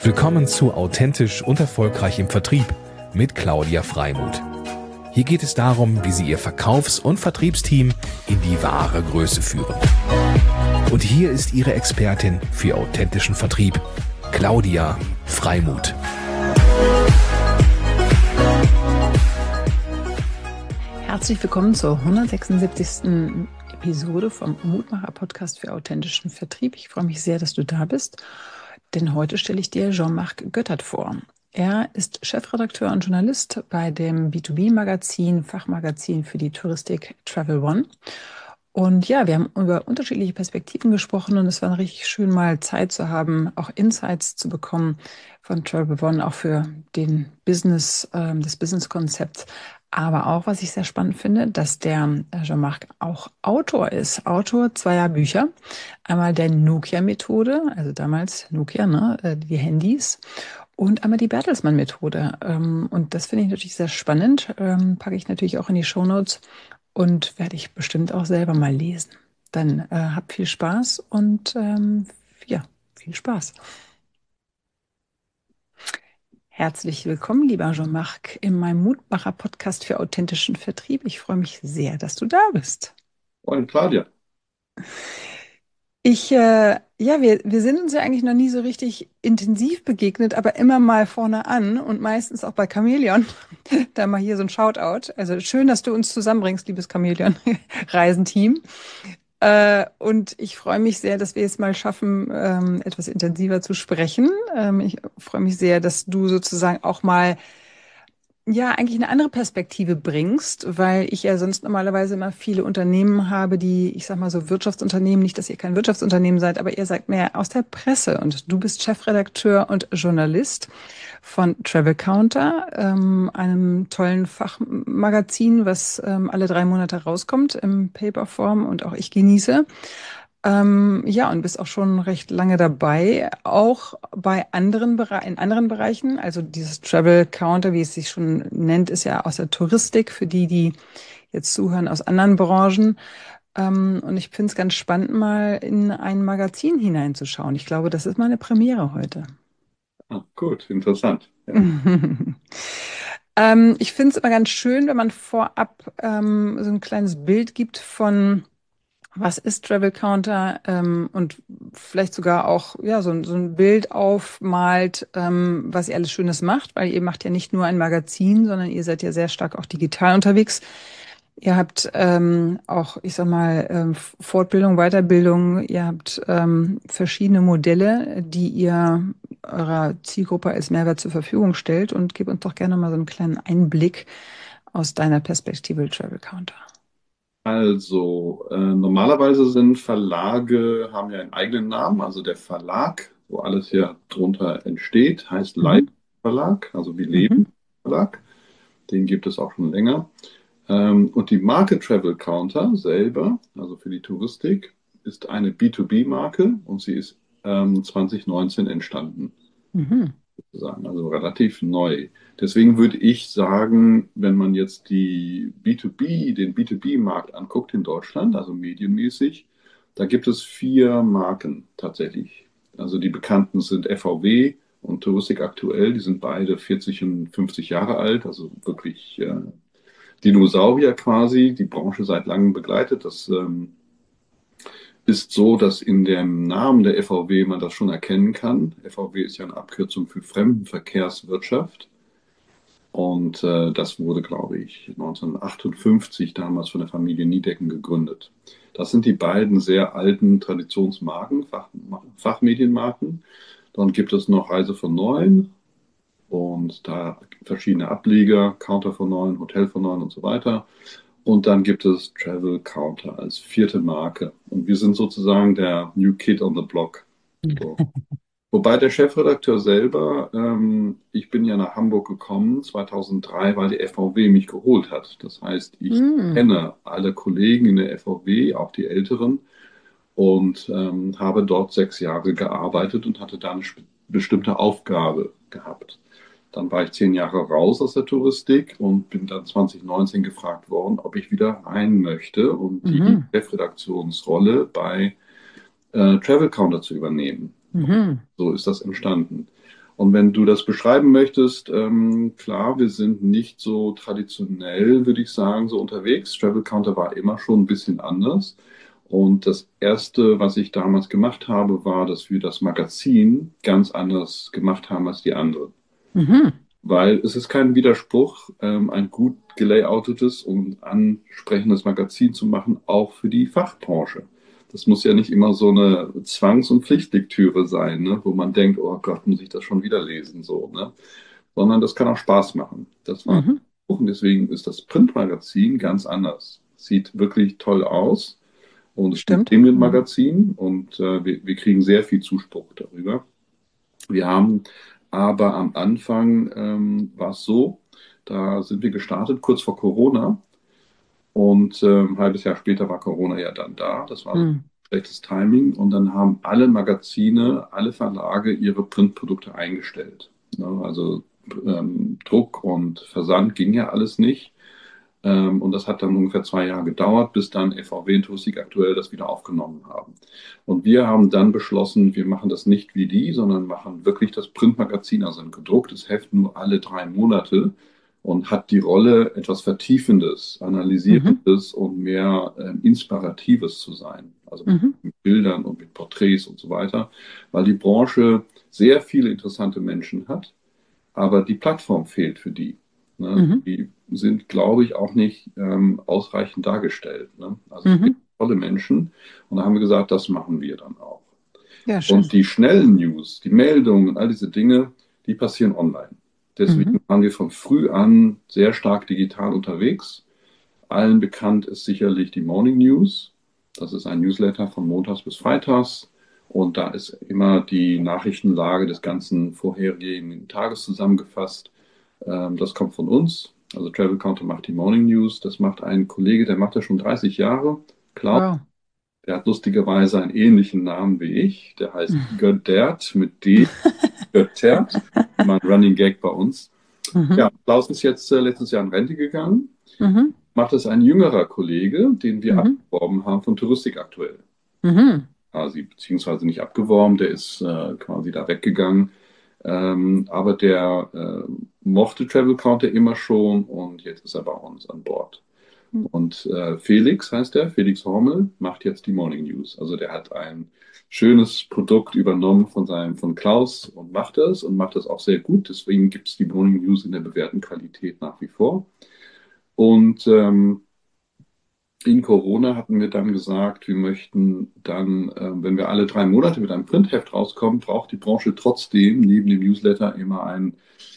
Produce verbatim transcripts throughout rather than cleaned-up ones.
Willkommen zu Authentisch und Erfolgreich im Vertrieb mit Claudia Freimuth. Hier geht es darum, wie Sie Ihr Verkaufs- und Vertriebsteam in die wahre Größe führen. Und hier ist Ihre Expertin für authentischen Vertrieb, Claudia Freimuth. Herzlich willkommen zur hundertsechsundsiebzigsten Episode vom Mutmacher-Podcast für authentischen Vertrieb. Ich freue mich sehr, dass du da bist, denn heute stelle ich dir Jean-Marc Göttert vor. Er ist Chefredakteur und Journalist bei dem B zwei B-Magazin, Fachmagazin für die Touristik Travel One. Und ja, wir haben über unterschiedliche Perspektiven gesprochen und es war richtig schön, mal Zeit zu haben, auch Insights zu bekommen von Travel One, auch für den Business, ähm, das Business-Konzept. Aber auch, was ich sehr spannend finde, dass der Jean-Marc auch Autor ist. Autor zweier Bücher. Einmal der Nokia-Methode, also damals Nokia, ne, die Handys. Und einmal die Bertelsmann-Methode. Und das finde ich natürlich sehr spannend. Packe ich natürlich auch in die Shownotes und werde ich bestimmt auch selber mal lesen. Dann äh, habt viel Spaß und ähm, ja, viel Spaß. Herzlich willkommen, lieber Jean-Marc, in meinem Mutmacher-Podcast für authentischen Vertrieb. Ich freue mich sehr, dass du da bist. Moin, Claudia. Ich, äh, ja, wir, wir sind uns ja eigentlich noch nie so richtig intensiv begegnet, aber immer mal vorne an und meistens auch bei Chamäleon. Da mal hier so ein Shoutout. Also schön, dass du uns zusammenbringst, liebes Chamäleon-Reisenteam. Äh, und ich freue mich sehr, dass wir es mal schaffen, ähm, etwas intensiver zu sprechen. Ähm, ich freue mich sehr, dass du sozusagen auch mal ja eigentlich eine andere Perspektive bringst, weil ich ja sonst normalerweise immer viele Unternehmen habe, die, ich sag mal so Wirtschaftsunternehmen, nicht, dass ihr kein Wirtschaftsunternehmen seid, aber ihr seid mehr aus der Presse und du bist Chefredakteur und Journalist von Travel Counter, ähm, einem tollen Fachmagazin, was ähm, alle drei Monate rauskommt im Paperform und auch ich genieße. Ähm, ja, und bist auch schon recht lange dabei, auch bei anderen Bere in anderen Bereichen. Also dieses Travel Counter, wie es sich schon nennt, ist ja aus der Touristik für die, die jetzt zuhören aus anderen Branchen. Ähm, und ich finde es ganz spannend, mal in ein Magazin hineinzuschauen. Ich glaube, das ist mal eine Premiere heute. Ah, gut, interessant. Ja. ähm, ich finde es immer ganz schön, wenn man vorab ähm, so ein kleines Bild gibt von was ist Travel Counter ähm, und vielleicht sogar auch ja so, ein- so ein Bild aufmalt, ähm, was ihr alles Schönes macht, weil ihr macht ja nicht nur ein Magazin, sondern ihr seid ja sehr stark auch digital unterwegs. Ihr habt ähm, auch, ich sag mal, ähm, Fortbildung, Weiterbildung, ihr habt ähm, verschiedene Modelle, die ihr eurer Zielgruppe als Mehrwert zur Verfügung stellt und gib uns doch gerne mal so einen kleinen Einblick aus deiner Perspektive Travel Counter. Also, äh, normalerweise sind Verlage, haben ja einen eigenen Namen. Also der Verlag, wo alles hier drunter entsteht, heißt Live Mhm. Verlag, also wie Mhm. Leben Verlag. Den gibt es auch schon länger. Ähm, und die Marke Travel Counter selber, also für die Touristik, ist eine B zwei B-Marke und sie ist ähm, zwanzig neunzehn entstanden. Mhm. Sozusagen, also relativ neu. Deswegen würde ich sagen, wenn man jetzt die B zwei B, den B zwei B-Markt anguckt in Deutschland, also medienmäßig, da gibt es vier Marken tatsächlich. Also die bekannten sind F V W und Touristik Aktuell, die sind beide vierzig und fünfzig Jahre alt, also wirklich äh, Dinosaurier quasi, die Branche seit langem begleitet. Das ähm, ist so, dass in dem Namen der F V W man das schon erkennen kann. F V W ist ja eine Abkürzung für Fremdenverkehrswirtschaft. Und äh, das wurde, glaube ich, neunzehnhundertachtundfünfzig damals von der Familie Niedecken gegründet. Das sind die beiden sehr alten Traditionsmarken, Fach, Fachmedienmarken. Dann gibt es noch Reise von Neuen und da verschiedene Ableger, Counter von Neuen, Hotel von Neuen und so weiter. Und dann gibt es Travel Counter als vierte Marke. Und wir sind sozusagen der New Kid on the Block. So. Wobei der Chefredakteur selber, ähm, ich bin ja nach Hamburg gekommen zweitausenddrei, weil die F V W mich geholt hat. Das heißt, ich Mhm. kenne alle Kollegen in der F V W, auch die Älteren, und ähm, habe dort sechs Jahre gearbeitet und hatte da eine sp- bestimmte Aufgabe gehabt. Dann war ich zehn Jahre raus aus der Touristik und bin dann zwanzig neunzehn gefragt worden, ob ich wieder rein möchte und die Mhm. Chefredaktionsrolle bei äh, Travel Counter zu übernehmen. Mhm. So ist das entstanden. Und wenn du das beschreiben möchtest, ähm, klar, wir sind nicht so traditionell, würde ich sagen, so unterwegs. Travel Counter war immer schon ein bisschen anders. Und das Erste, was ich damals gemacht habe, war, dass wir das Magazin ganz anders gemacht haben als die anderen. Mhm. Weil es ist kein Widerspruch, ähm, ein gut gelayoutetes und ansprechendes Magazin zu machen, auch für die Fachbranche. Das muss ja nicht immer so eine Zwangs- und Pflichtlektüre sein, ne, wo man denkt, oh Gott, muss ich das schon wieder lesen, so, ne? Sondern das kann auch Spaß machen. Das war Mhm. und deswegen ist das Printmagazin ganz anders. Sieht wirklich toll aus und es ist ein Stimmt. Mhm. Premium-Magazin und äh, wir, wir kriegen sehr viel Zuspruch darüber. Wir haben aber am Anfang ähm, war es so, da sind wir gestartet kurz vor Corona und ähm, ein halbes Jahr später war Corona ja dann da. Das war also Mhm. schlechtes Timing und dann haben alle Magazine, alle Verlage ihre Printprodukte eingestellt. Ne? Also ähm, Druck und Versand ging ja alles nicht. Ähm, und das hat dann ungefähr zwei Jahre gedauert, bis dann F V W und Touristik aktuell das wieder aufgenommen haben. Und wir haben dann beschlossen, wir machen das nicht wie die, sondern machen wirklich das Printmagazin, also ein gedrucktes Heft nur alle drei Monate und hat die Rolle, etwas Vertiefendes, Mhm. Analysierendes und mehr ähm, Inspiratives zu sein. Also Mhm. mit Bildern und mit Porträts und so weiter, weil die Branche sehr viele interessante Menschen hat, aber die Plattform fehlt für die. Ne? Mhm. Die sind, glaube ich, auch nicht ähm, ausreichend dargestellt. Ne? Also es gibt Mhm. tolle Menschen und da haben wir gesagt, das machen wir dann auch. Ja, Und schön. die schnellen News, die Meldungen und all diese Dinge, die passieren online. Mhm. Deswegen waren wir von früh an sehr stark digital unterwegs. Allen bekannt ist sicherlich die Morning News. Das ist ein Newsletter von montags bis freitags. Und da ist immer die Nachrichtenlage des ganzen vorherigen Tages zusammengefasst. Ähm, das kommt von uns. Also Travel Counter macht die Morning News. Das macht ein Kollege, der macht das schon dreißig Jahre. Klaus, Wow. der hat lustigerweise einen ähnlichen Namen wie ich. Der heißt Göttert mit D. Göttert. Immer ein Running Gag bei uns. Ja, Mhm. Klaus ist jetzt äh, letztes Jahr in Rente gegangen. Mhm. Macht es ein jüngerer Kollege, den wir Mhm. abgeworben haben von Touristik aktuell. Mhm. Quasi, beziehungsweise nicht abgeworben, der ist äh, quasi da weggegangen. Ähm, aber der äh, mochte Travel Counter immer schon und jetzt ist er bei uns an Bord. Und äh, Felix heißt er, Felix Hormel, macht jetzt die Morning News. Also der hat ein schönes Produkt übernommen von seinem, von Klaus und macht das und macht das auch sehr gut. Deswegen gibt es die Morning News in der bewährten Qualität nach wie vor. Und ähm, in Corona hatten wir dann gesagt, wir möchten dann, äh, wenn wir alle drei Monate mit einem Printheft rauskommen, braucht die Branche trotzdem neben dem Newsletter immer einen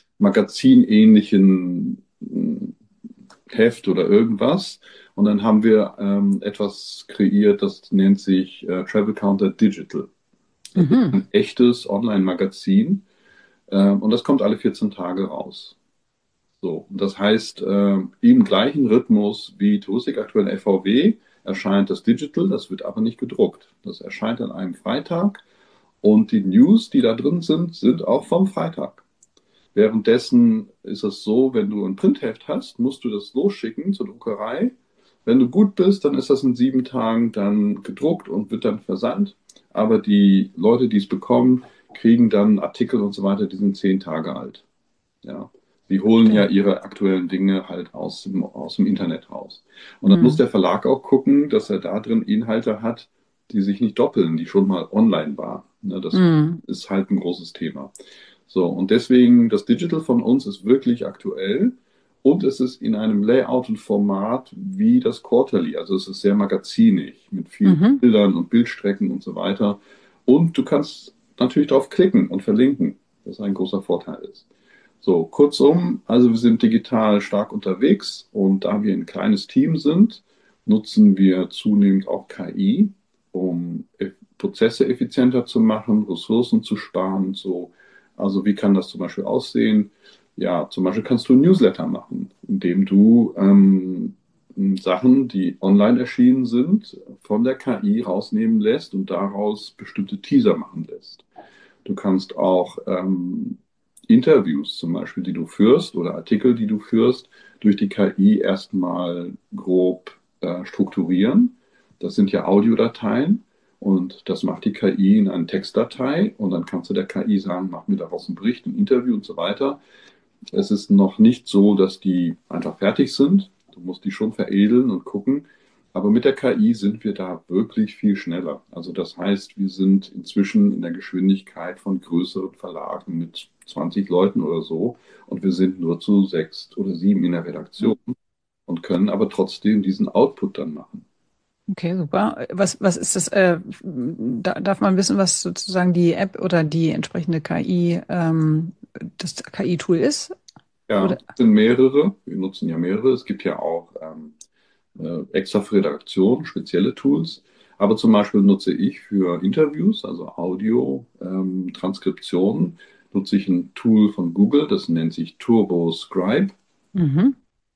magazinähnlichen äh, Heft oder irgendwas. Und dann haben wir ähm, etwas kreiert, das nennt sich äh, Travel Counter Digital. Das ist Mhm. ein echtes Online-Magazin ähm, und das kommt alle vierzehn Tage raus. So, und das heißt, äh, im gleichen Rhythmus wie Touristik aktuell F V W erscheint das Digital, das wird aber nicht gedruckt. Das erscheint an einem Freitag und die News, die da drin sind, sind auch vom Freitag. Währenddessen ist es so, wenn du ein Printheft hast, musst du das losschicken zur Druckerei. Wenn du gut bist, dann ist das in sieben Tagen dann gedruckt und wird dann versandt. Aber die Leute, die es bekommen, kriegen dann Artikel und so weiter, die sind zehn Tage alt. Ja. Sie holen ja Verstehe. ihre aktuellen Dinge halt aus dem, aus dem Internet raus. Und dann muss Mhm. der Verlag auch gucken, dass er da drin Inhalte hat, die sich nicht doppeln, die schon mal online waren. Ne, das Mhm. ist halt ein großes Thema. So, und deswegen, das Digital von uns ist wirklich aktuell und es ist in einem Layout und Format wie das Quarterly. Also es ist sehr magazinig mit vielen Mhm. Bildern und Bildstrecken und so weiter. Und du kannst natürlich drauf klicken und verlinken, was ein großer Vorteil ist. So, kurzum, also wir sind digital stark unterwegs und da wir ein kleines Team sind, nutzen wir zunehmend auch K I, um e- Prozesse effizienter zu machen, Ressourcen zu sparen. So, also wie kann das zum Beispiel aussehen? Ja, zum Beispiel kannst du ein Newsletter machen, indem du ähm, Sachen, die online erschienen sind, von der K I rausnehmen lässt und daraus bestimmte Teaser machen lässt. Du kannst auch ähm, Interviews zum Beispiel, die du führst oder Artikel, die du führst, durch die K I erstmal grob äh, strukturieren. Das sind ja Audiodateien. Und das macht die K I in eine Textdatei und dann kannst du der K I sagen, mach mir daraus einen Bericht, ein Interview und so weiter. Es ist noch nicht so, dass die einfach fertig sind. Du musst die schon veredeln und gucken. Aber mit der K I sind wir da wirklich viel schneller. Also das heißt, wir sind inzwischen in der Geschwindigkeit von größeren Verlagen mit zwanzig Leuten oder so. Und wir sind nur zu sechs oder sieben in der Redaktion und können aber trotzdem diesen Output dann machen. Okay, super. Was, was ist das? Äh, da, darf man wissen, was sozusagen die App oder die entsprechende K I, ähm, das K I-Tool ist? Ja, Oder? es sind mehrere. Wir nutzen ja mehrere. Es gibt ja auch ähm, äh, extra für Redaktion spezielle Tools. Aber zum Beispiel nutze ich für Interviews, also Audio, ähm, Transkription, nutze ich ein Tool von Google, das nennt sich Turbo Scribe. Mhm.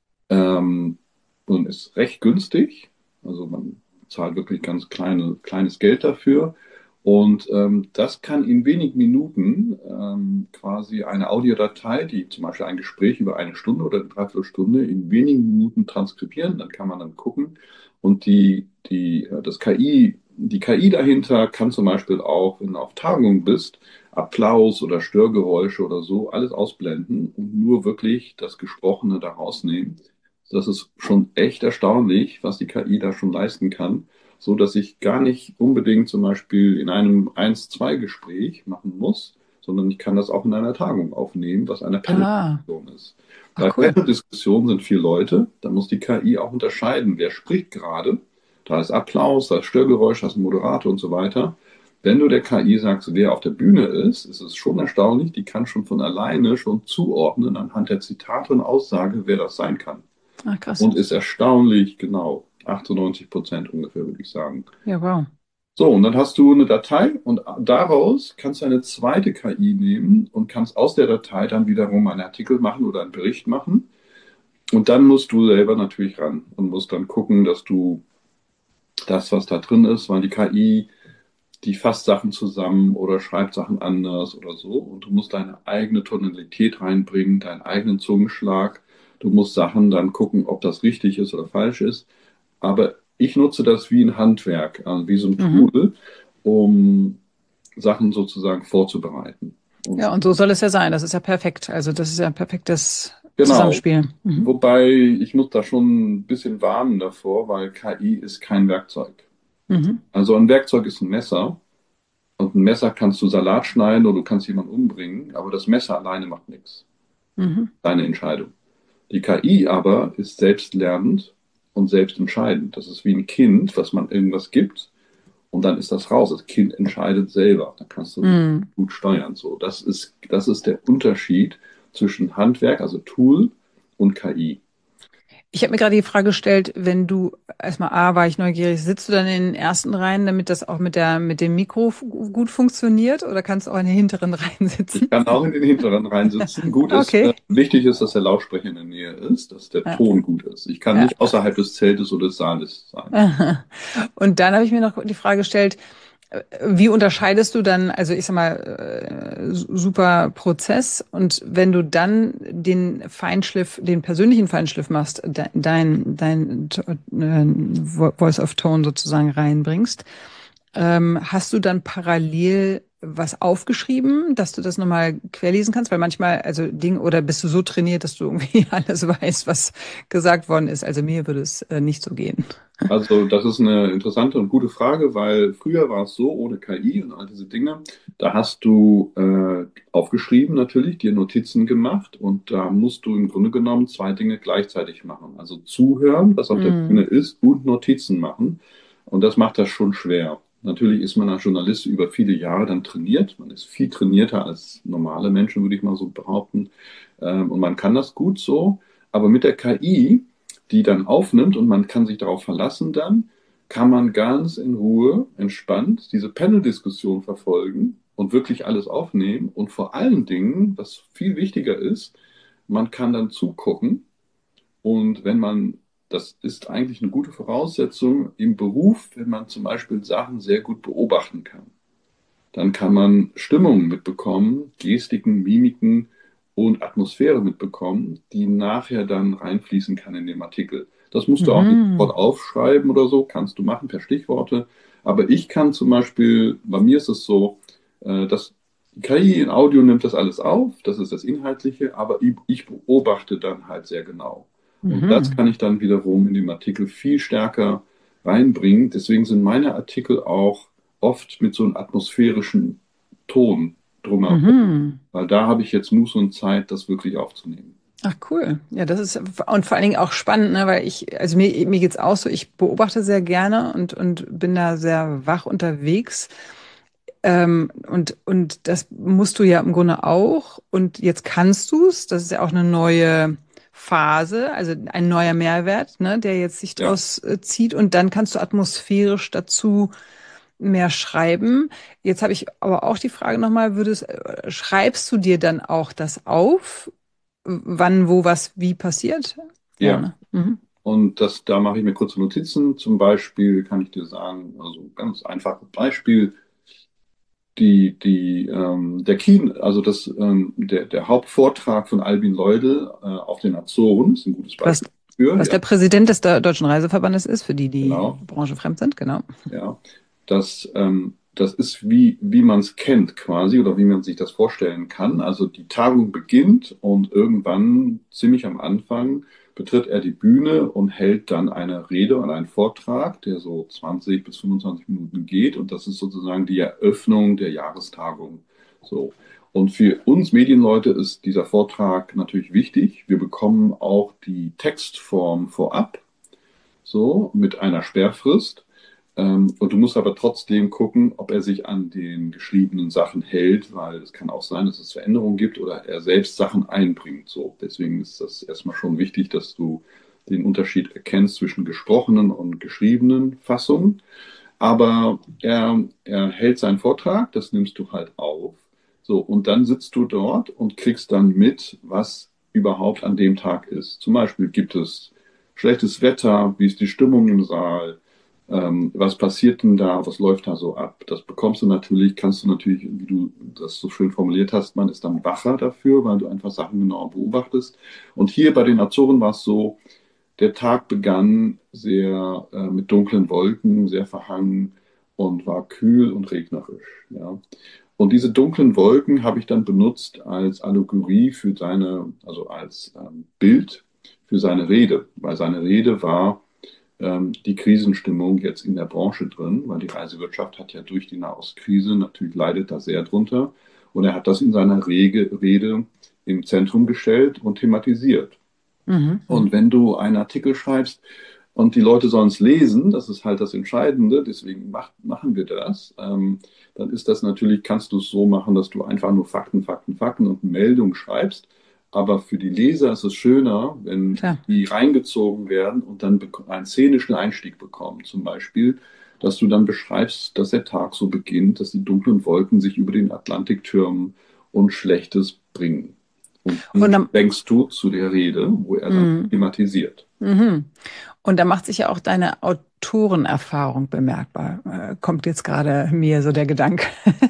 Ähm, und ist recht günstig. Also man zahlt wirklich ganz kleine, kleines Geld dafür. Und ähm, das kann in wenigen Minuten ähm, quasi eine Audiodatei, die zum Beispiel ein Gespräch über eine Stunde oder eine Dreiviertelstunde in wenigen Minuten transkribieren. Dann kann man dann gucken. Und die, die, äh, das K I, die K I dahinter kann zum Beispiel auch, wenn du auf Tagung bist, Applaus oder Störgeräusche oder so, alles ausblenden und nur wirklich das Gesprochene da rausnehmen. Das ist schon echt erstaunlich, was die K I da schon leisten kann, so dass ich gar nicht unbedingt zum Beispiel in einem eins zwei Gespräch machen muss, sondern ich kann das auch in einer Tagung aufnehmen, was eine Ah, Panel-Diskussion ist. Bei ach cool. Panel-Diskussionen sind vier Leute, da muss die K I auch unterscheiden, wer spricht gerade. Da ist Applaus, da ist Störgeräusch, da ist ein Moderator und so weiter. Wenn du der K I sagst, wer auf der Bühne ist, ist es schon erstaunlich, die kann schon von alleine schon zuordnen anhand der Zitate und Aussage, wer das sein kann. Ah, krass. Und ist erstaunlich genau. achtundneunzig Prozent ungefähr, würde ich sagen. Ja, wow. So, und dann hast du eine Datei und daraus kannst du eine zweite K I nehmen und kannst aus der Datei dann wiederum einen Artikel machen oder einen Bericht machen. Und dann musst du selber natürlich ran und musst dann gucken, dass du das, was da drin ist, weil die K I, die fasst Sachen zusammen oder schreibt Sachen anders oder so. Und du musst deine eigene Tonalität reinbringen, deinen eigenen Zungenschlag. Du musst Sachen dann gucken, ob das richtig ist oder falsch ist. Aber ich nutze das wie ein Handwerk, also wie so ein Mhm. Tool, um Sachen sozusagen vorzubereiten. Und Ja, und so soll es ja sein. Das ist ja perfekt. Also das ist ja ein perfektes genau, Zusammenspiel. Mhm. wobei ich muss da schon ein bisschen warnen davor, weil K I ist kein Werkzeug. Mhm. Also ein Werkzeug ist ein Messer und ein Messer kannst du Salat schneiden oder du kannst jemanden umbringen, aber das Messer alleine macht nichts. Mhm. Deine Entscheidung. Die K I aber ist selbstlernend und selbstentscheidend. Das ist wie ein Kind, was man irgendwas gibt und dann ist das raus. Das Kind entscheidet selber. Da kannst du Mhm. gut steuern. So, das ist, das ist der Unterschied zwischen Handwerk, also Tool, und K I. Ich habe mir gerade die Frage gestellt, wenn du erstmal A, war ich neugierig, sitzt du dann in den ersten Reihen, damit das auch mit der mit dem Mikro f- gut funktioniert, oder kannst du auch in den hinteren Reihen Ich sitzen? kann auch in den hinteren reinsitzen. Gut ist, äh, Okay. wichtig ist, dass der Lautsprecher in der Nähe ist, dass der Ja. Ton gut ist. Ich kann Ja. nicht außerhalb des Zeltes oder des Saales sein. Und dann habe ich mir noch die Frage gestellt, äh, wie unterscheidest du dann, also ich sag mal, äh, super Prozess, und wenn du dann den Feinschliff, den persönlichen Feinschliff machst, de- dein, dein äh, Voice of Tone sozusagen reinbringst, ähm, hast du dann parallel was aufgeschrieben, dass du das nochmal querlesen kannst? Weil manchmal, also Ding, oder bist du so trainiert, dass du irgendwie alles weißt, was gesagt worden ist? Also mir würde es äh, nicht so gehen. Also, das ist eine interessante und gute Frage, weil früher war es so, ohne K I und all diese Dinge, da hast du äh, aufgeschrieben natürlich, dir Notizen gemacht und da musst du im Grunde genommen zwei Dinge gleichzeitig machen. Also zuhören, was auf der Bühne Mm. ist, und Notizen machen. Und das macht das schon schwer. Natürlich ist man als Journalist über viele Jahre dann trainiert. Man ist viel trainierter als normale Menschen, würde ich mal so behaupten. Ähm, und man kann das gut so. Aber mit der K I, die dann aufnimmt und man kann sich darauf verlassen dann, kann man ganz in Ruhe, entspannt diese Panel-Diskussion verfolgen und wirklich alles aufnehmen. Und vor allen Dingen, was viel wichtiger ist, man kann dann zugucken. Und wenn man, das ist eigentlich eine gute Voraussetzung im Beruf, wenn man zum Beispiel Sachen sehr gut beobachten kann. Dann kann man Stimmungen mitbekommen, Gestiken, Mimiken und Atmosphäre mitbekommen, die nachher dann reinfließen kann in den Artikel. Das musst du auch nicht sofort Mhm. aufschreiben oder so, kannst du machen per Stichworte, Aber ich kann zum Beispiel, bei mir ist es so, äh, dass die K I in Audio nimmt das alles auf, das ist das Inhaltliche, aber ich, ich beobachte dann halt sehr genau. Und das Mhm. kann ich dann wiederum in dem Artikel viel stärker reinbringen. Deswegen sind meine Artikel auch oft mit so einem atmosphärischen Ton drumherum, Mhm. weil da habe ich jetzt Muße und Zeit, das wirklich aufzunehmen. Ach cool. Ja, das ist und vor allen Dingen auch spannend, ne, weil ich, also mir, mir geht's auch so, ich beobachte sehr gerne und, und bin da sehr wach unterwegs. Ähm, und, und das musst du ja im Grunde auch. Und jetzt kannst du's. Das ist ja auch eine neue Phase, also ein neuer Mehrwert, ne, der jetzt sich Ja, draus äh, zieht. Und dann kannst du atmosphärisch dazu mehr schreiben. Jetzt habe ich aber auch die Frage nochmal, würdest, äh, schreibst du dir dann auch das auf, wann, wo, was, wie passiert? Ja, ja. ne? Mhm. Und das, da mache ich mir kurze Notizen. Zum Beispiel kann ich dir sagen, also ganz einfaches Beispiel, die, die, ähm, der Key, also das, ähm, der, der Hauptvortrag von Albin Leudel äh, auf den Azoren ist ein gutes Was, Beispiel dafür. was Ja, der Präsident des De- Deutschen Reiseverbandes ist, für die, die genau. branchenfremd sind, genau. Ja, das, ähm, das ist wie, wie man es kennt quasi oder wie man sich das vorstellen kann. Also die Tagung beginnt und irgendwann, ziemlich am Anfang, betritt er die Bühne und hält dann eine Rede und einen Vortrag, der so zwanzig bis fünfundzwanzig Minuten geht. Und das ist sozusagen die Eröffnung der Jahrestagung. So. Und für uns Medienleute ist dieser Vortrag natürlich wichtig. Wir bekommen auch die Textform vorab, so mit einer Sperrfrist. Ähm, und du musst aber trotzdem gucken, ob er sich an den geschriebenen Sachen hält, weil es kann auch sein, dass es Veränderungen gibt oder er selbst Sachen einbringt. So, deswegen ist das erstmal schon wichtig, dass du den Unterschied erkennst zwischen gesprochenen und geschriebenen Fassungen. Aber er, er hält seinen Vortrag, das nimmst du halt auf. So, und dann sitzt du dort und kriegst dann mit, was überhaupt an dem Tag ist. Zum Beispiel gibt es schlechtes Wetter, wie ist die Stimmung im Saal, ähm, was passiert denn da, was läuft da so ab. Das bekommst du natürlich, kannst du natürlich, wie du das so schön formuliert hast, man ist dann wacher dafür, weil du einfach Sachen genau beobachtest. Und hier bei den Azoren war es so, der Tag begann sehr äh, mit dunklen Wolken, sehr verhangen und war kühl und regnerisch. Ja. Und diese dunklen Wolken habe ich dann benutzt als Allegorie für seine, also als ähm, Bild für seine Rede, weil seine Rede war ähm, die Krisenstimmung jetzt in der Branche drin, weil die Reisewirtschaft hat ja durch die Nahostkrise natürlich leidet da sehr drunter. Und er hat das in seiner Rege, Rede im Zentrum gestellt und thematisiert. Mhm. Und wenn du einen Artikel schreibst und die Leute sollen es lesen, das ist halt das Entscheidende, deswegen macht, machen wir das, ähm, dann ist das natürlich, kannst du es so machen, dass du einfach nur Fakten, Fakten, Fakten und eine Meldung schreibst. Aber für die Leser ist es schöner, wenn Klar. die reingezogen werden und dann einen szenischen Einstieg bekommen. Zum Beispiel, dass du dann beschreibst, dass der Tag so beginnt, dass die dunklen Wolken sich über den Atlantik türmen und Schlechtes bringen. Und Und dann dann, denkst du zu der Rede, wo er dann mhm. thematisiert. Mhm. Und da macht sich ja auch deine Autorenerfahrung bemerkbar. Äh, kommt jetzt gerade mir so der Gedanke.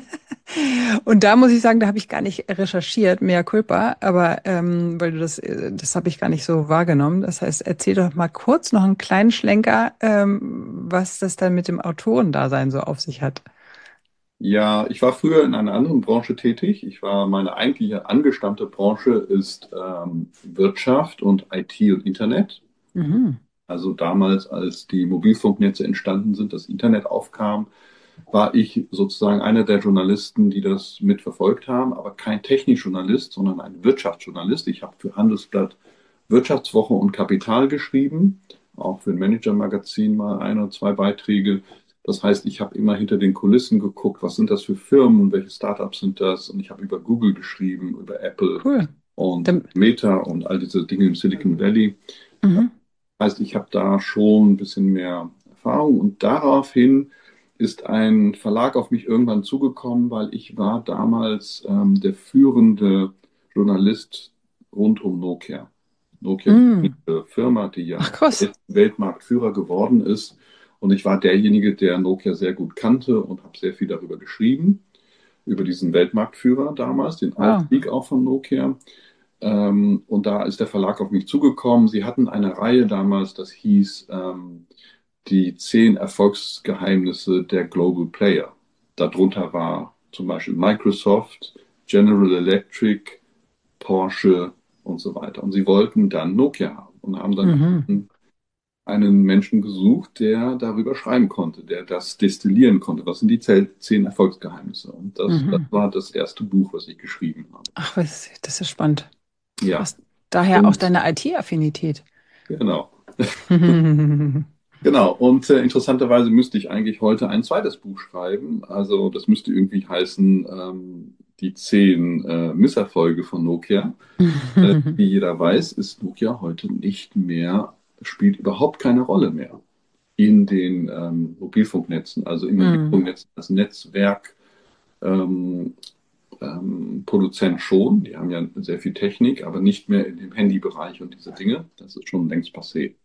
Und da muss ich sagen, da habe ich gar nicht recherchiert, mea culpa, aber ähm, weil du das, äh, das habe ich gar nicht so wahrgenommen. Das heißt, erzähl doch mal kurz noch einen kleinen Schlenker, ähm, was das dann mit dem Autorendasein so auf sich hat. Ja, ich war früher in einer anderen Branche tätig. Ich war, meine eigentliche angestammte Branche ist ähm, Wirtschaft und I T und Internet. Mhm. Also damals, als die Mobilfunknetze entstanden sind, das Internet aufkam, war ich sozusagen einer der Journalisten, die das mitverfolgt haben, aber kein Technikjournalist, sondern ein Wirtschaftsjournalist. Ich habe für Handelsblatt Wirtschaftswoche und Kapital geschrieben, auch für ein Manager-Magazin mal ein oder zwei Beiträge. Das heißt, ich habe immer hinter den Kulissen geguckt, was sind das für Firmen, welche Startups sind das? Und ich habe über Google geschrieben, über Apple Cool. und Dann, Meta und all diese Dinge im Silicon Valley. mhm. Heißt, ich habe da schon ein bisschen mehr Erfahrung und daraufhin ist ein Verlag auf mich irgendwann zugekommen, weil ich war damals ähm, der führende Journalist rund um Nokia. Nokia, die Mhm. Firma, die Ach, ja krass. Weltmarktführer geworden ist. Und ich war derjenige, der Nokia sehr gut kannte und habe sehr viel darüber geschrieben, über diesen Weltmarktführer damals, den Wow. Aufstieg auch von Nokia. Ähm, und da ist der Verlag auf mich zugekommen. Sie hatten eine Reihe damals, das hieß ähm, die zehn Erfolgsgeheimnisse der Global Player. Darunter war zum Beispiel Microsoft, General Electric, Porsche und so weiter. Und sie wollten dann Nokia haben und haben dann Mhm. einen, einen Menschen gesucht, der darüber schreiben konnte, der das destillieren konnte. Was sind die zehn Erfolgsgeheimnisse? Und das, das Mhm. war das erste Buch, was ich geschrieben habe. Ach, was, das ist spannend. Ja, Krass. Daher auch und deine I T-Affinität. genau. Genau, und äh, interessanterweise müsste ich eigentlich heute ein zweites Buch schreiben. Also das müsste irgendwie heißen, ähm, die zehn äh, Misserfolge von Nokia. Äh, wie jeder weiß, ist Nokia heute nicht mehr, spielt überhaupt keine Rolle mehr in den ähm, Mobilfunknetzen, also im Mhm. Mobilfunknetz, das Netzwerk ähm, ähm, Produzent schon. Die haben ja sehr viel Technik, aber nicht mehr in dem Handybereich und diese Dinge. Das ist schon längst passé.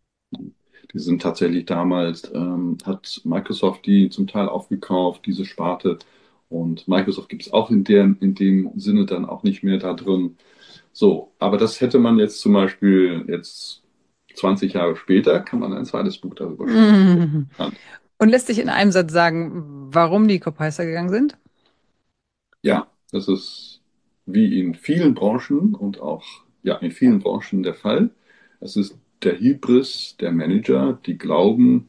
Die sind tatsächlich damals, ähm, hat Microsoft die zum Teil aufgekauft, diese Sparte. Und Microsoft gibt es auch in, der, in dem Sinne dann auch nicht mehr da drin. So, aber das hätte man jetzt zum Beispiel jetzt zwanzig Jahre später, kann man ein zweites Buch darüber Mhm. schreiben. Und lässt sich in einem Satz sagen, warum die Copeister gegangen sind? Ja, das ist wie in vielen Branchen und auch ja, in vielen Branchen der Fall. Es ist der Hybris der Manager, die glauben,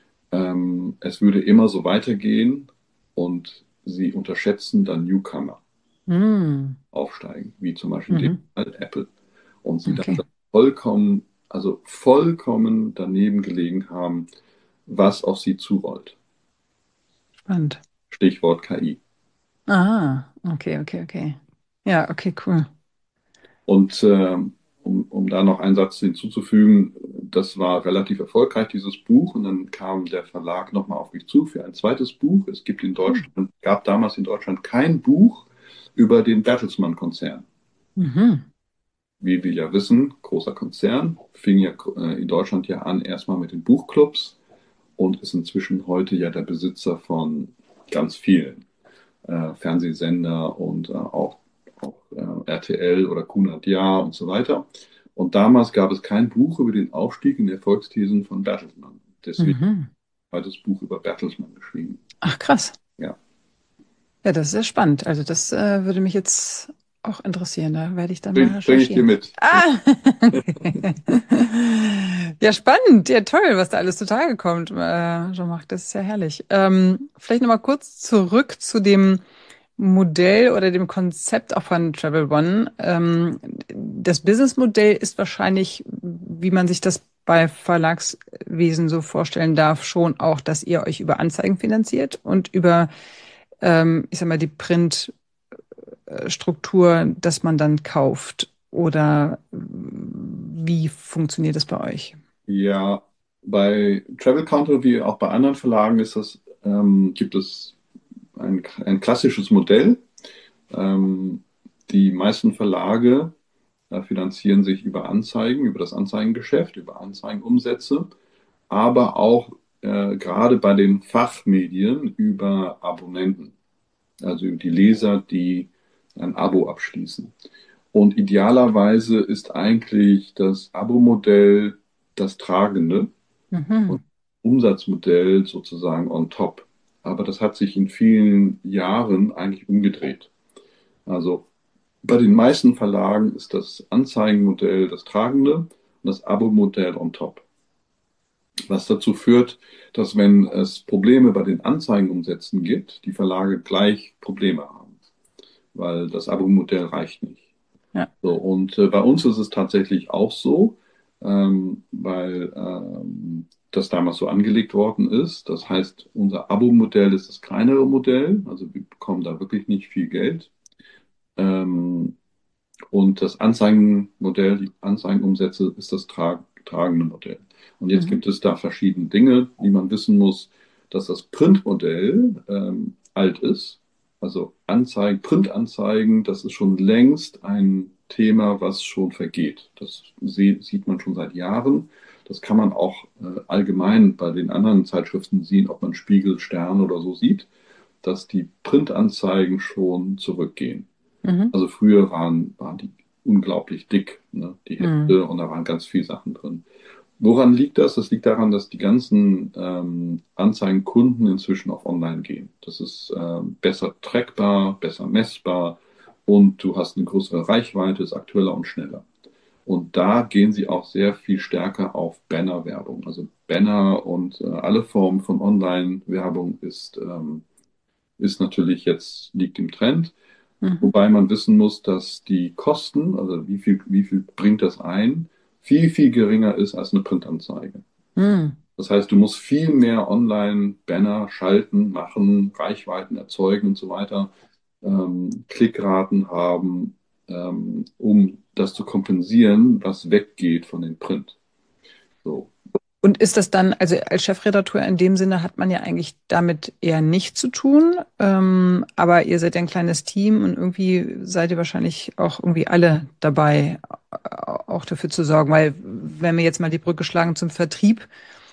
ähm, es würde immer so weitergehen und sie unterschätzen dann Newcomer Mhm. aufsteigen, wie zum Beispiel in dem Mhm. Fall Apple. Und sie dann Okay, vollkommen, also vollkommen daneben gelegen haben, was auf sie zurollt. spannend. Stichwort K I. Ah, okay, okay, okay. Ja, okay, cool. Und ähm, um, um da noch einen Satz hinzuzufügen, das war relativ erfolgreich, dieses Buch. Und dann kam der Verlag nochmal auf mich zu für ein zweites Buch. Es gibt in Deutschland, gab damals in Deutschland kein Buch über den Bertelsmann-Konzern. Mhm. Wie wir ja wissen, großer Konzern, fing ja äh, in Deutschland ja an erstmal mit den Buchclubs und ist inzwischen heute ja der Besitzer von ganz vielen äh, Fernsehsender und äh, auch, auch äh, R T L oder Kunert Ja und so weiter. Und damals gab es kein Buch über den Aufstieg in Erfolgsthesen von Bertelsmann. Deswegen Mhm. hat das Buch über Bertelsmann geschrieben. Ach, krass. Ja, Ja, das ist ja spannend. Also das äh, würde mich jetzt auch interessieren. Da werde ich dann mal bringe bring ich dir recherchieren. mit. Ah! Ja, spannend. Ja, toll, was da alles zutage kommt, äh, Jean-Marc. Das ist ja herrlich. Ähm, vielleicht nochmal kurz zurück zu dem Modell oder dem Konzept auch von Travel One. Ähm, das Businessmodell ist wahrscheinlich, wie man sich das bei Verlagswesen so vorstellen darf, schon auch, dass ihr euch über Anzeigen finanziert und über, ähm, ich sag mal, die Printstruktur, dass man dann kauft. Oder wie funktioniert das bei euch? Ja, bei Travel Counter wie auch bei anderen Verlagen ist das, ähm, gibt es ein, ein klassisches Modell. Ähm, die meisten Verlage äh, finanzieren sich über Anzeigen, über das Anzeigengeschäft, über Anzeigenumsätze, aber auch äh, gerade bei den Fachmedien über Abonnenten, also über die Leser, die ein Abo abschließen. Und idealerweise ist eigentlich das Abo-Modell das tragende und Mhm. Umsatzmodell sozusagen on top. Aber das hat sich in vielen Jahren eigentlich umgedreht. Also bei den meisten Verlagen ist das Anzeigenmodell das tragende und das Abo-Modell on top. Was dazu führt, dass wenn es Probleme bei den Anzeigenumsätzen gibt, die Verlage gleich Probleme haben, weil das Abo-Modell reicht nicht. Ja. So, und äh, bei uns ist es tatsächlich auch so, ähm, weil ähm, das damals so angelegt worden ist. Das heißt, unser Abo-Modell ist das kleinere Modell, also wir bekommen da wirklich nicht viel Geld. Ähm, und das Anzeigenmodell, die Anzeigenumsätze, ist das tra tragende Modell. Und jetzt Mhm. gibt es da verschiedene Dinge, die man wissen muss, dass das Printmodell ähm, alt ist. Also Anzeigen, Printanzeigen, das ist schon längst ein Thema, was schon vergeht. Das sieht man schon seit Jahren. Das kann man auch äh, allgemein bei den anderen Zeitschriften sehen, ob man Spiegel, Stern oder so sieht, dass die Printanzeigen schon zurückgehen. Mhm. Also früher waren, waren die unglaublich dick, ne, die Mhm. Hefte, und da waren ganz viele Sachen drin. Woran liegt das? Das liegt daran, dass die ganzen ähm, Anzeigenkunden inzwischen auf Online gehen. Das ist ähm, besser trackbar, besser messbar und du hast eine größere Reichweite, ist aktueller und schneller. Und da gehen sie auch sehr viel stärker auf Banner-Werbung. Also Banner und äh, alle Formen von Online-Werbung ist, ähm, ist natürlich jetzt, liegt im Trend. Mhm. Wobei man wissen muss, dass die Kosten, also wie viel, wie viel bringt das ein, viel, viel geringer ist als eine Printanzeige. Mhm. Das heißt, du musst viel mehr Online-Banner schalten, machen, Reichweiten erzeugen und so weiter, ähm, Klickraten haben, ähm, um das zu kompensieren, was weggeht von den Print. So. Und ist das dann, also als Chefredakteur in dem Sinne hat man ja eigentlich damit eher nichts zu tun, ähm, aber ihr seid ja ein kleines Team und irgendwie seid ihr wahrscheinlich auch irgendwie alle dabei, äh, auch dafür zu sorgen, weil wenn wir jetzt mal die Brücke schlagen zum Vertrieb,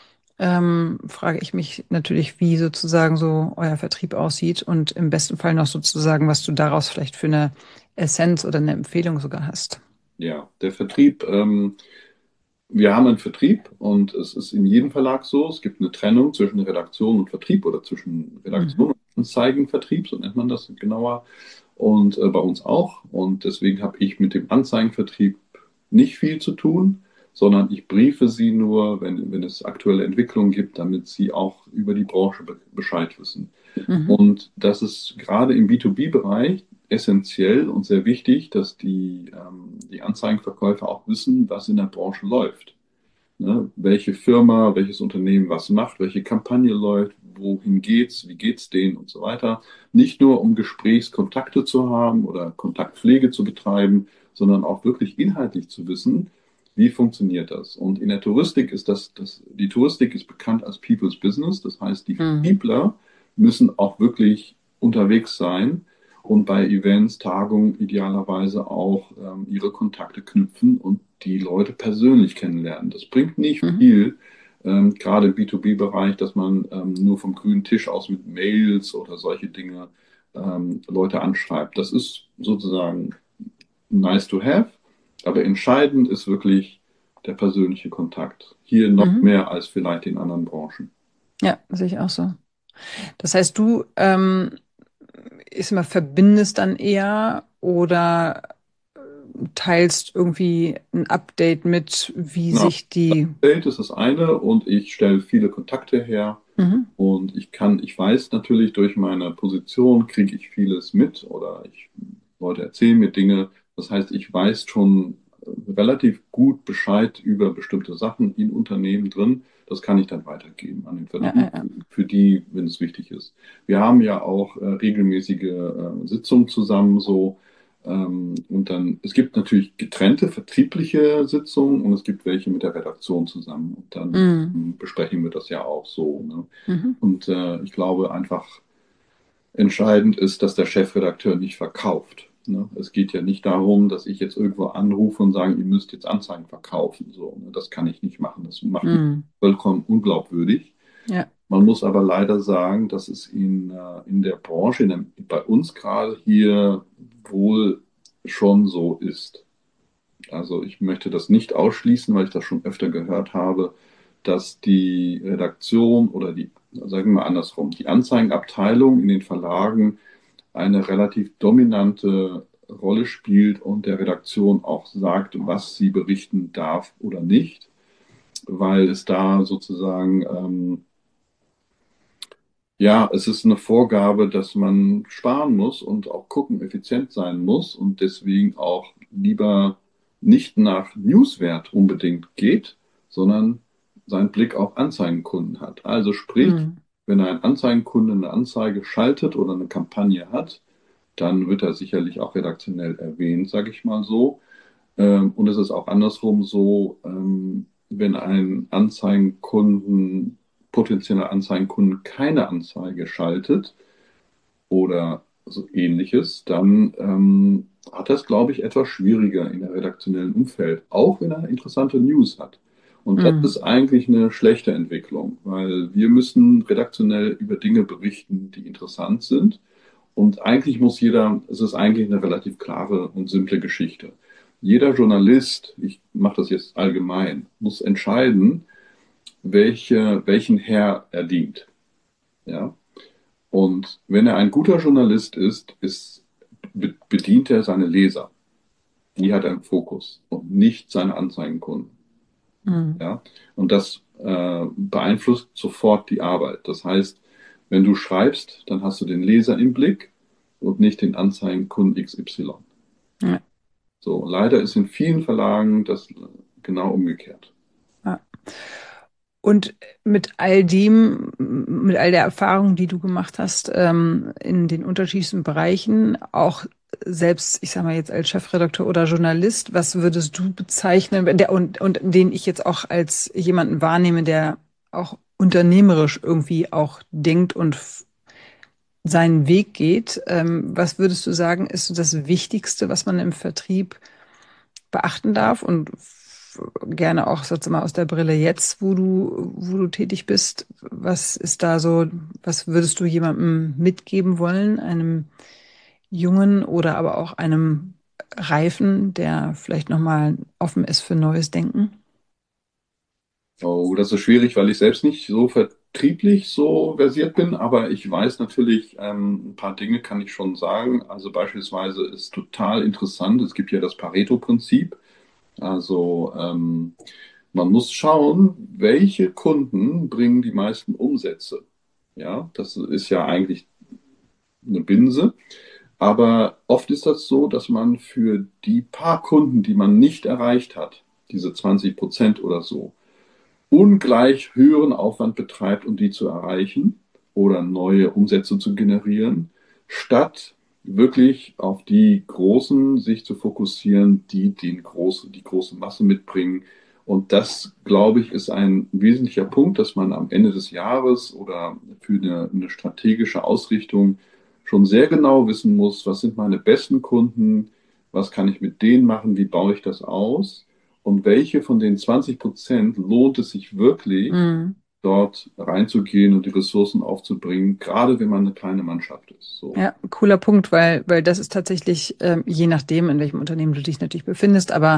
ähm, frage ich mich natürlich, wie sozusagen so euer Vertrieb aussieht und im besten Fall noch sozusagen, was du daraus vielleicht für eine Essenz oder eine Empfehlung sogar hast. Ja, der Vertrieb, ähm, wir haben einen Vertrieb und es ist in jedem Verlag so, es gibt eine Trennung zwischen Redaktion und Vertrieb oder zwischen Mhm. Redaktion und Anzeigenvertrieb, so nennt man das genauer, und äh, bei uns auch. Und deswegen habe ich mit dem Anzeigenvertrieb nicht viel zu tun, sondern ich briefe sie nur, wenn, wenn es aktuelle Entwicklungen gibt, damit sie auch über die Branche be Bescheid wissen. Mhm. Und das ist gerade im B zwei B-Bereich essentiell und sehr wichtig, dass die, ähm, die Anzeigenverkäufer auch wissen, was in der Branche läuft. Ne? Welche Firma, welches Unternehmen was macht, welche Kampagne läuft, wohin geht's, wie geht's denen und so weiter. Nicht nur, um Gesprächskontakte zu haben oder Kontaktpflege zu betreiben, sondern auch wirklich inhaltlich zu wissen, wie funktioniert das. Und in der Touristik ist das, das die Touristik ist bekannt als People's Business. Das heißt, die Mhm. Vertriebler müssen auch wirklich unterwegs sein und bei Events, Tagungen idealerweise auch ähm, ihre Kontakte knüpfen und die Leute persönlich kennenlernen. Das bringt nicht Mhm. viel, ähm, gerade im B zwei B-Bereich, dass man ähm, nur vom grünen Tisch aus mit Mails oder solche Dinge ähm, Leute anschreibt. Das ist sozusagen nice to have, aber entscheidend ist wirklich der persönliche Kontakt. Hier noch Mhm. mehr als vielleicht in anderen Branchen. Ja, sehe ich auch so. Das heißt, du ähm, ist mal verbindest dann eher oder teilst irgendwie ein Update mit, wie Na, sich die. Update ist das eine und ich stelle viele Kontakte her. Mhm. Und ich kann, ich weiß natürlich durch meine Position, kriege ich vieles mit oder ich, Leute erzählen mir Dinge. Das heißt, ich weiß schon äh, relativ gut Bescheid über bestimmte Sachen in Unternehmen drin. Das kann ich dann weitergeben an den Ja, ja, Vertrieb, ja. für die, wenn es wichtig ist. Wir haben ja auch äh, regelmäßige äh, Sitzungen zusammen, so. Ähm, und dann, es gibt natürlich getrennte vertriebliche Sitzungen und es gibt welche mit der Redaktion zusammen. Und dann Mhm. ähm, besprechen wir das ja auch so. Ne? Mhm. Und äh, ich glaube einfach entscheidend ist, dass der Chefredakteur nicht verkauft. Ne? Es geht ja nicht darum, dass ich jetzt irgendwo anrufe und sage, ihr müsst jetzt Anzeigen verkaufen. So, ne? Das kann ich nicht machen. Das macht mich Mhm. vollkommen unglaubwürdig. Ja. Man muss aber leider sagen, dass es in, äh, in der Branche, in der, bei uns gerade hier wohl schon so ist. Also ich möchte das nicht ausschließen, weil ich das schon öfter gehört habe, dass die Redaktion oder die, sagen wir mal andersrum, die Anzeigenabteilung in den Verlagen eine relativ dominante Rolle spielt und der Redaktion auch sagt, was sie berichten darf oder nicht, weil es da sozusagen, ähm, ja, es ist eine Vorgabe, dass man sparen muss und auch gucken, effizient sein muss und deswegen auch lieber nicht nach Newswert unbedingt geht, sondern seinen Blick auf Anzeigenkunden hat. Also sprich, Mhm. wenn ein Anzeigenkunde eine Anzeige schaltet oder eine Kampagne hat, dann wird er sicherlich auch redaktionell erwähnt, sage ich mal so. Ähm, und es ist auch andersrum so, ähm, wenn ein Anzeigenkunden, potenzieller Anzeigenkunden keine Anzeige schaltet oder so ähnliches, dann ähm, hat er es, glaube ich, etwas schwieriger in der redaktionellen Umfeld, auch wenn er interessante News hat. Und das Mhm. ist eigentlich eine schlechte Entwicklung, weil wir müssen redaktionell über Dinge berichten, die interessant sind. Und eigentlich muss jeder, es ist eigentlich eine relativ klare und simple Geschichte. jeder Journalist, ich mache das jetzt allgemein, muss entscheiden, welche, welchen Herr er dient. Ja? Und wenn er ein guter Journalist ist, ist, bedient er seine Leser. Die hat er im Fokus und nicht seine Anzeigenkunden. Mhm. Ja? Und das äh, beeinflusst sofort die Arbeit. Das heißt, wenn du schreibst, dann hast du den Leser im Blick und nicht den Anzeigenkunden X Y. Ja. So, leider ist in vielen Verlagen das genau umgekehrt. Ja. Und mit all dem, mit all der Erfahrung, die du gemacht hast, ähm, in den unterschiedlichsten Bereichen, auch selbst, ich sag mal jetzt als Chefredakteur oder Journalist, was würdest du bezeichnen, der, und, und den ich jetzt auch als jemanden wahrnehme, der auch unternehmerisch irgendwie auch denkt und f- seinen Weg geht, ähm, was würdest du sagen, ist so das Wichtigste, was man im Vertrieb beachten darf und f- gerne auch sozusagen aus der Brille jetzt, wo du, wo du tätig bist, was ist da so, was würdest du jemandem mitgeben wollen, einem Jungen oder aber auch einem Reifen, der vielleicht nochmal offen ist für neues Denken? Oh, das ist schwierig, weil ich selbst nicht so vertrieblich so versiert bin, aber ich weiß natürlich, ähm, ein paar Dinge kann ich schon sagen. Also beispielsweise ist total interessant, es gibt ja das Pareto-Prinzip. Also ähm, man muss schauen, welche Kunden bringen die meisten Umsätze. Ja, das ist ja eigentlich eine Binse. Aber oft ist das so, dass man für die paar Kunden, die man nicht erreicht hat, diese zwanzig Prozent oder so, ungleich höheren Aufwand betreibt, um die zu erreichen oder neue Umsätze zu generieren, statt wirklich auf die Großen sich zu fokussieren, die den großen, die große Masse mitbringen. Und das, glaube ich, ist ein wesentlicher Punkt, dass man am Ende des Jahres oder für eine, eine strategische Ausrichtung schon sehr genau wissen muss, was sind meine besten Kunden, was kann ich mit denen machen, wie baue ich das aus und welche von den zwanzig Prozent lohnt es sich wirklich, Mhm. dort reinzugehen und die Ressourcen aufzubringen, gerade wenn man eine kleine Mannschaft ist. So, Ja, cooler Punkt, weil, weil das ist tatsächlich, ähm, je nachdem, in welchem Unternehmen du dich natürlich befindest, aber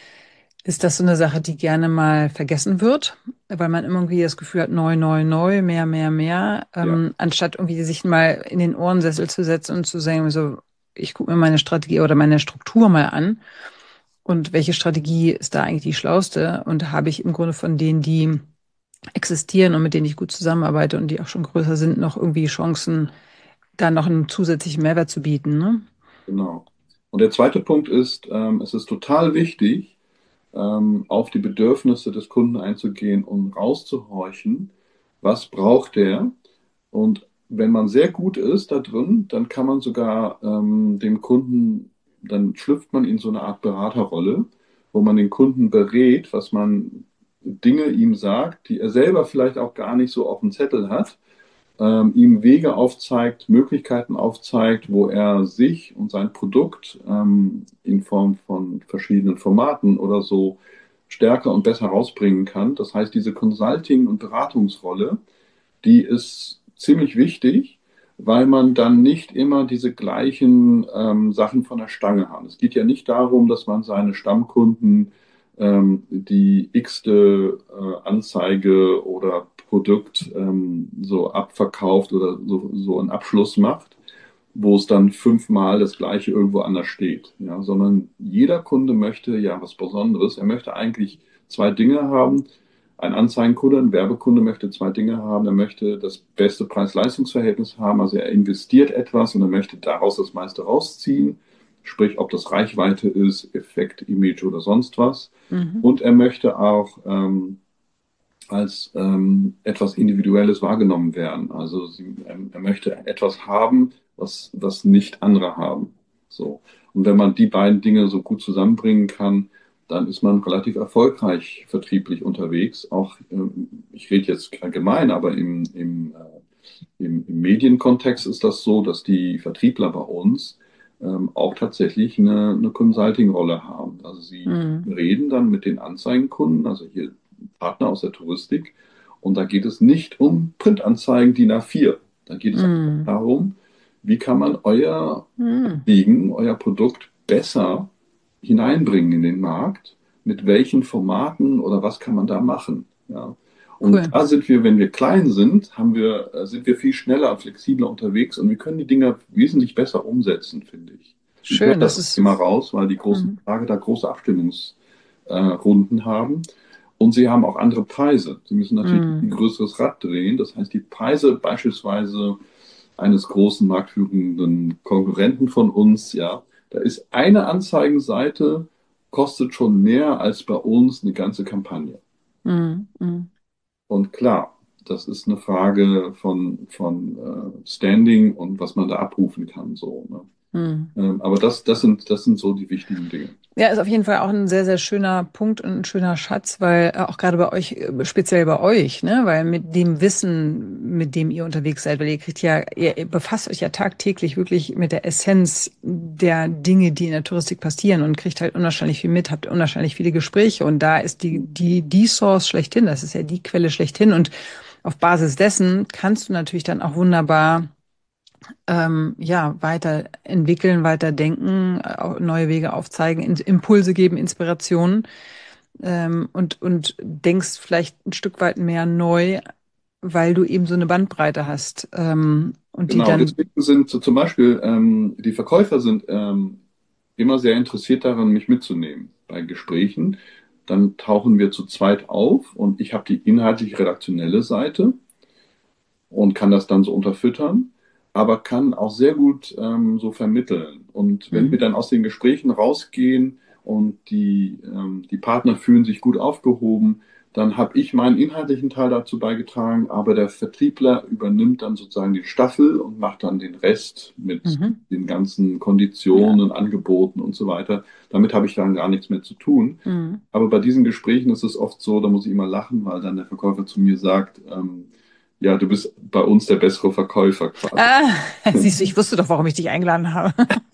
ist das so eine Sache, die gerne mal vergessen wird, weil man immer irgendwie das Gefühl hat, neu, neu, neu, mehr, mehr, mehr, ja, ähm, anstatt irgendwie sich mal in den Ohrensessel zu setzen und zu sagen, so, ich gucke mir meine Strategie oder meine Struktur mal an und welche Strategie ist da eigentlich die schlauste und habe ich im Grunde von denen, die existieren und mit denen ich gut zusammenarbeite und die auch schon größer sind, noch irgendwie Chancen, da noch einen zusätzlichen Mehrwert zu bieten, ne? genau. Und der zweite Punkt ist, ähm, es ist total wichtig, ähm, auf die Bedürfnisse des Kunden einzugehen und rauszuhorchen, was braucht der. Und wenn man sehr gut ist da drin, dann kann man sogar ähm, dem Kunden, dann schlüpft man in so eine Art Beraterrolle, wo man den Kunden berät, was man Dinge ihm sagt, die er selber vielleicht auch gar nicht so auf dem Zettel hat, ähm, ihm Wege aufzeigt, Möglichkeiten aufzeigt, wo er sich und sein Produkt ähm, in Form von verschiedenen Formaten oder so stärker und besser rausbringen kann. Das heißt, diese Consulting- und Beratungsrolle, die ist ziemlich wichtig, weil man dann nicht immer diese gleichen ähm, Sachen von der Stange hat. Es geht ja nicht darum, dass man seine Stammkunden ähm, die x-te äh, Anzeige oder Produkt ähm, so abverkauft oder so, so einen Abschluss macht, wo es dann fünfmal das gleiche irgendwo anders steht. Ja, sondern jeder Kunde möchte ja was Besonderes. Er möchte eigentlich zwei Dinge haben. Ein Anzeigenkunde, ein Werbekunde möchte zwei Dinge haben. Er möchte das beste Preis-Leistungs-Verhältnis haben. Also er investiert etwas und er möchte daraus das meiste rausziehen. Sprich, ob das Reichweite ist, Effekt, Image oder sonst was. Mhm. Und er möchte auch ähm, als ähm, etwas Individuelles wahrgenommen werden. Also sie, ähm, er möchte etwas haben, was, was nicht andere haben. So. Und wenn man die beiden Dinge so gut zusammenbringen kann, dann ist man relativ erfolgreich vertrieblich unterwegs. Auch, ähm, ich rede jetzt allgemein, aber im, im, äh, im, im Medienkontext ist das so, dass die Vertriebler bei uns ähm, auch tatsächlich eine, eine Consulting-Rolle haben. Also sie Mhm. reden dann mit den Anzeigenkunden, also hier Partner aus der Touristik. Und da geht es nicht um Printanzeigen D I N A vier. Da geht es einfach Mhm. darum, wie kann man euer Mhm. Anliegen, euer Produkt besser hineinbringen in den Markt, mit welchen Formaten oder was kann man da machen. Ja. Und Cool. da sind wir, wenn wir klein sind, haben wir, äh, sind wir viel schneller und flexibler unterwegs und wir können die Dinger wesentlich besser umsetzen, finde ich. Ich höre Schön, das das ist. immer raus, weil die großen Mhm. Tage da große Abstimmungsrunden haben. Und sie haben auch andere Preise. Sie müssen natürlich ein Mhm. größeres Rad drehen. Das heißt, die Preise beispielsweise eines großen marktführenden Konkurrenten von uns, ja, da ist eine Anzeigenseite, kostet schon mehr als bei uns eine ganze Kampagne. Mhm. Mhm. Und klar, das ist eine Frage von, von äh, Standing und was man da abrufen kann, so, ne? Mhm. Ähm, aber das, das sind, das sind so die wichtigen Dinge. Ja, ist auf jeden Fall auch ein sehr, sehr schöner Punkt und ein schöner Schatz, weil äh, auch gerade bei euch, äh, speziell bei euch, ne, weil mit dem Wissen, mit dem ihr unterwegs seid, weil ihr kriegt ja, ihr befasst euch ja tagtäglich wirklich mit der Essenz der Dinge, die in der Touristik passieren und kriegt halt unwahrscheinlich viel mit, habt unwahrscheinlich viele Gespräche und da ist die, die, die Source schlechthin, das ist ja die Quelle schlechthin und auf Basis dessen kannst du natürlich dann auch wunderbar ähm, ja, weiterentwickeln, weiterdenken, äh, neue Wege aufzeigen, in, Impulse geben, Inspirationen ähm, und, und denkst vielleicht ein Stück weit mehr neu, weil du eben so eine Bandbreite hast ähm, und die Genau, dann. deswegen sind so zum Beispiel ähm, die Verkäufer sind ähm, immer sehr interessiert daran, mich mitzunehmen bei Gesprächen. Dann tauchen wir zu zweit auf und ich habe die inhaltlich-redaktionelle Seite und kann das dann so unterfüttern, aber kann auch sehr gut ähm, so vermitteln. Und wenn wir Mhm. dann aus den Gesprächen rausgehen und die, ähm, die Partner fühlen sich gut aufgehoben, dann habe ich meinen inhaltlichen Teil dazu beigetragen, aber der Vertriebler übernimmt dann sozusagen die Staffel und macht dann den Rest mit Mhm. den ganzen Ja. Konditionen, Angeboten und so weiter. Damit habe ich dann gar nichts mehr zu tun. Mhm. Aber bei diesen Gesprächen ist es oft so, da muss ich immer lachen, weil dann der Verkäufer zu mir sagt, ähm, ja, du bist bei uns der bessere Verkäufer quasi. Ah, siehst du, ich wusste doch, warum ich dich eingeladen habe.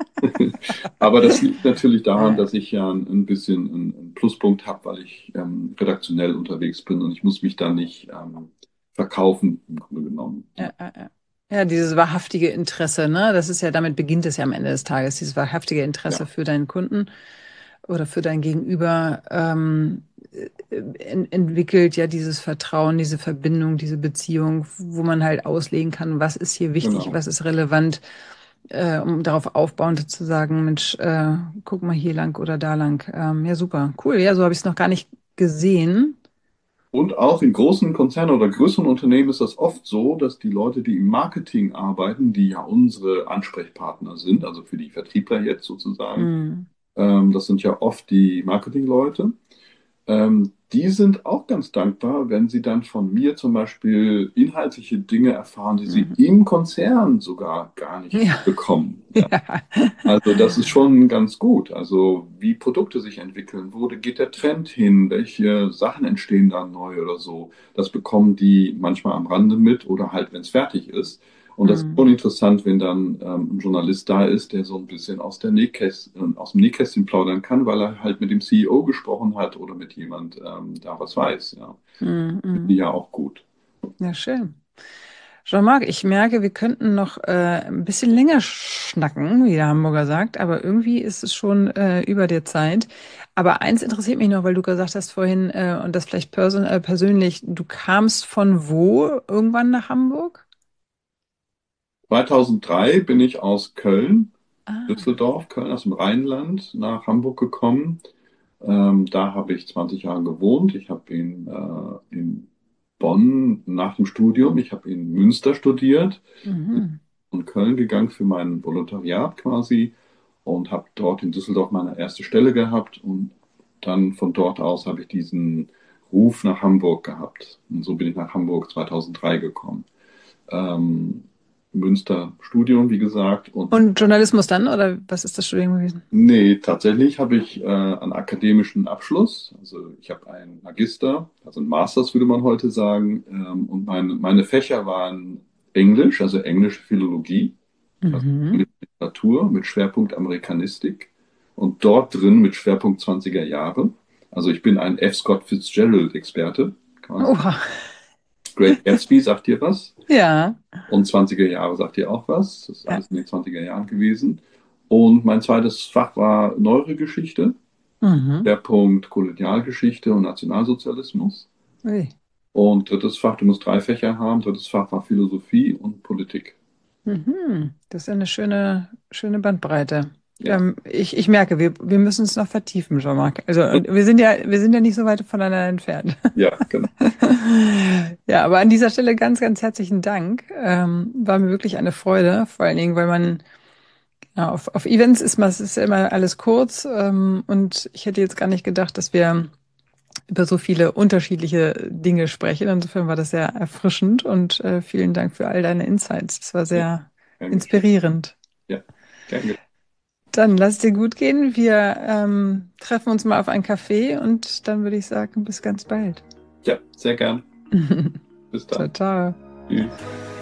Aber das liegt natürlich daran, Äh, dass ich ja ein, ein bisschen einen, einen Pluspunkt habe, weil ich ähm, redaktionell unterwegs bin und ich muss mich da nicht ähm, verkaufen, im Grunde genommen. äh, Ja, äh, äh. Ja, dieses wahrhaftige Interesse, ne? Das ist ja, damit beginnt es ja am Ende des Tages, dieses wahrhaftige Interesse ja, für deinen Kunden oder für dein Gegenüber ähm, äh, en entwickelt ja dieses Vertrauen, diese Verbindung, diese Beziehung, wo man halt auslegen kann, was ist hier wichtig, genau. was ist relevant, äh, um darauf aufbauend zu sagen, Mensch, äh, guck mal hier lang oder da lang. Ähm, ja, super, cool. Ja, so habe ich es noch gar nicht gesehen. Und auch in großen Konzernen oder größeren Unternehmen ist das oft so, dass die Leute, die im Marketing arbeiten, die ja unsere Ansprechpartner sind, also für die Vertriebler jetzt sozusagen, Hm. ähm, das sind ja oft die Marketingleute. Ähm, die sind auch ganz dankbar, wenn sie dann von mir zum Beispiel inhaltliche Dinge erfahren, die sie Mhm. im Konzern sogar gar nicht Ja. bekommen. Ja. Ja. Also das ist schon ganz gut. Also wie Produkte sich entwickeln, wo geht der Trend hin, welche Sachen entstehen da neu oder so. Das bekommen die manchmal am Rande mit oder halt, wenn es fertig ist. Und das ist Hm. schon interessant, wenn dann ähm, ein Journalist da ist, der so ein bisschen aus der Nähkästchen, aus dem Nähkästchen plaudern kann, weil er halt mit dem C E O gesprochen hat oder mit jemand ähm, da was weiß. Ja, Hm. die Hm. ja auch gut. Ja, schön. Jean-Marc, ich merke, wir könnten noch äh, ein bisschen länger schnacken, wie der Hamburger sagt, aber irgendwie ist es schon äh, über der Zeit. Aber eins interessiert mich noch, weil du gesagt hast vorhin, äh, und das vielleicht person äh, persönlich, du kamst von wo irgendwann nach Hamburg? zweitausenddrei bin ich aus Köln, Ah. Düsseldorf, Köln aus dem Rheinland nach Hamburg gekommen. Ähm, da habe ich zwanzig Jahre gewohnt. Ich habe in, äh, in Bonn nach dem Studium, ich habe in Münster studiert, Mhm. in Köln gegangen für mein Volontariat quasi und habe dort in Düsseldorf meine erste Stelle gehabt und dann von dort aus habe ich diesen Ruf nach Hamburg gehabt. Und so bin ich nach Hamburg zweitausenddrei gekommen. Ähm, Münster Studium, wie gesagt, und Und Journalismus dann, oder was ist das Studium gewesen? nee, tatsächlich habe ich äh, einen akademischen Abschluss. Also ich habe einen Magister, also einen Masters würde man heute sagen. Ähm, und meine, meine Fächer waren Englisch, also englische Philologie, also Mhm. englische Literatur mit Schwerpunkt Amerikanistik und dort drin mit Schwerpunkt zwanziger Jahre. Also ich bin ein F. Scott Fitzgerald-Experte quasi. Oha. Great Gatsby sagt dir was? Ja. Und zwanziger Jahre sagt dir auch was. Das ist Ja. alles in den zwanziger Jahren gewesen. Und mein zweites Fach war Neuere Geschichte, Mhm. der Punkt Kolonialgeschichte und Nationalsozialismus. Ui. Und drittes Fach, du musst drei Fächer haben, drittes Fach war Philosophie und Politik. Mhm. Das ist eine schöne, schöne Bandbreite. Ja. Ähm, ich, ich merke, wir, wir müssen es noch vertiefen, Jean-Marc. Also und wir sind ja, wir sind ja nicht so weit voneinander entfernt. Ja, genau. Ja, aber an dieser Stelle ganz, ganz herzlichen Dank. Ähm, war mir wirklich eine Freude, vor allen Dingen, weil man ja, auf, auf Events ist man, es ist ja immer alles kurz, ähm, und ich hätte jetzt gar nicht gedacht, dass wir über so viele unterschiedliche Dinge sprechen. Insofern war das sehr erfrischend und äh, vielen Dank für all deine Insights. Das war sehr Gern inspirierend. Ja, gern geschehen. Dann lass es dir gut gehen. Wir ähm, treffen uns mal auf einen Kaffee und dann würde ich sagen, bis ganz bald. Ja, sehr gern. Bis Ciao, dann. ciao. Tschüss.